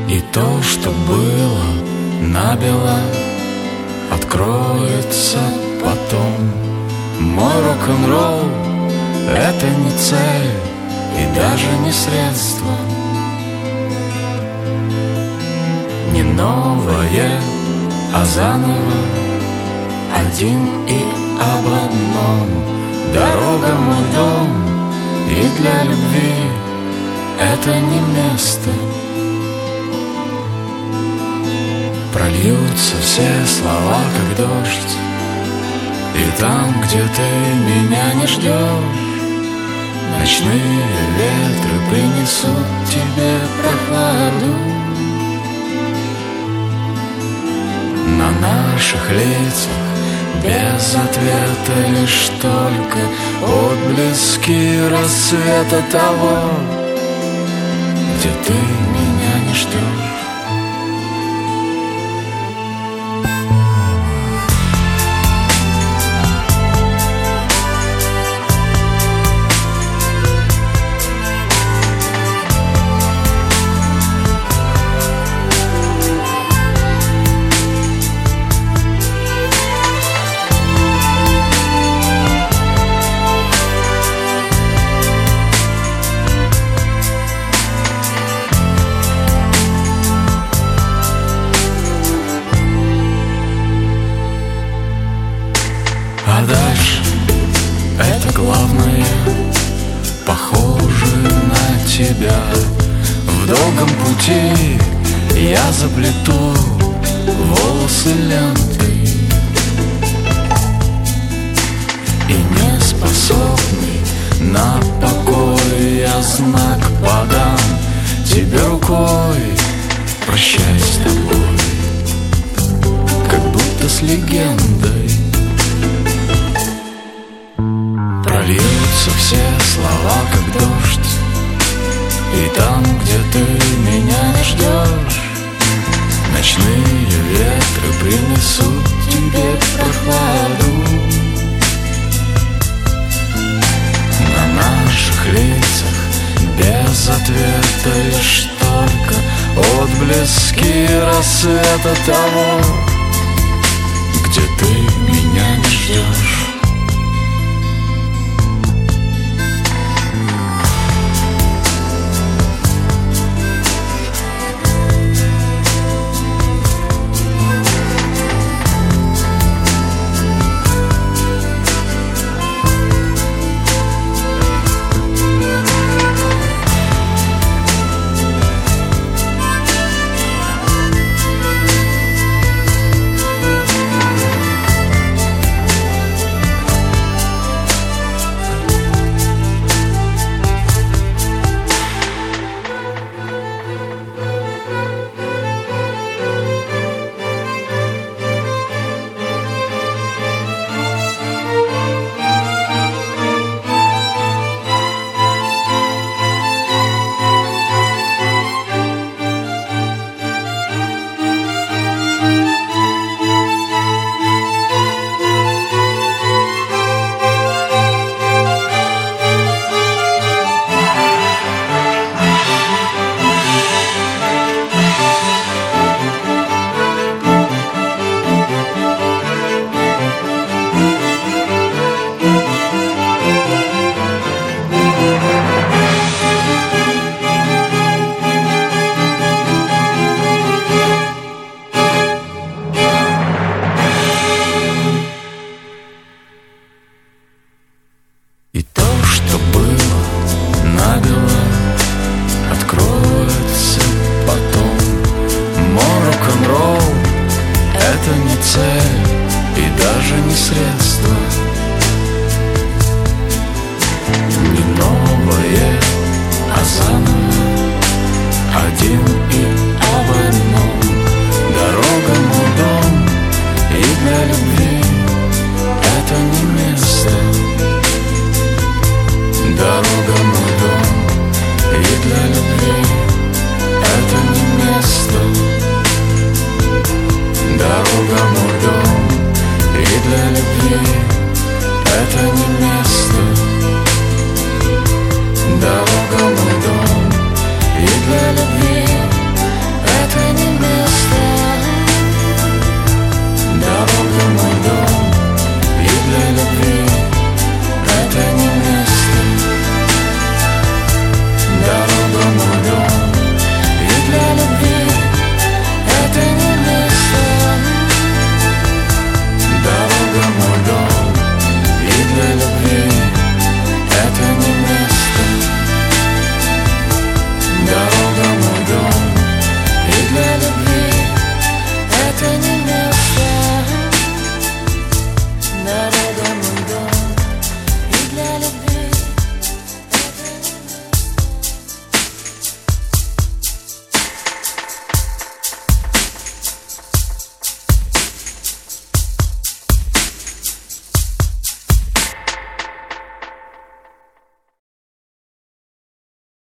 И то, что было набело, откроется потом. Мой рок-н-ролл — это не цель и даже не средство, не новое, а заново, один и об одном. Дорога — мой дом, и для любви это не место. Прольются все слова, как дождь, и там, где ты меня не ждешь, ночные ветры принесут тебе прохладу. На наших лицах без ответа лишь только отблески рассвета того, где ты меня не ждешь. А дальше это главное, похоже на тебя. В долгом пути я заплету волосы лентой, и не способный на покой я знак подам тебе рукой. Прощай с тобой, как будто с легендой. Прольются все слова, как дождь, и там, где ты меня не ждешь, ночные ветры принесут тебе прохладу. На наших лицах без ответа лишь только отблески рассвета того, где ты меня не ждешь. И то, что было набело, откроется потом. Мой рок-н-ролл — это не цель и даже не средство,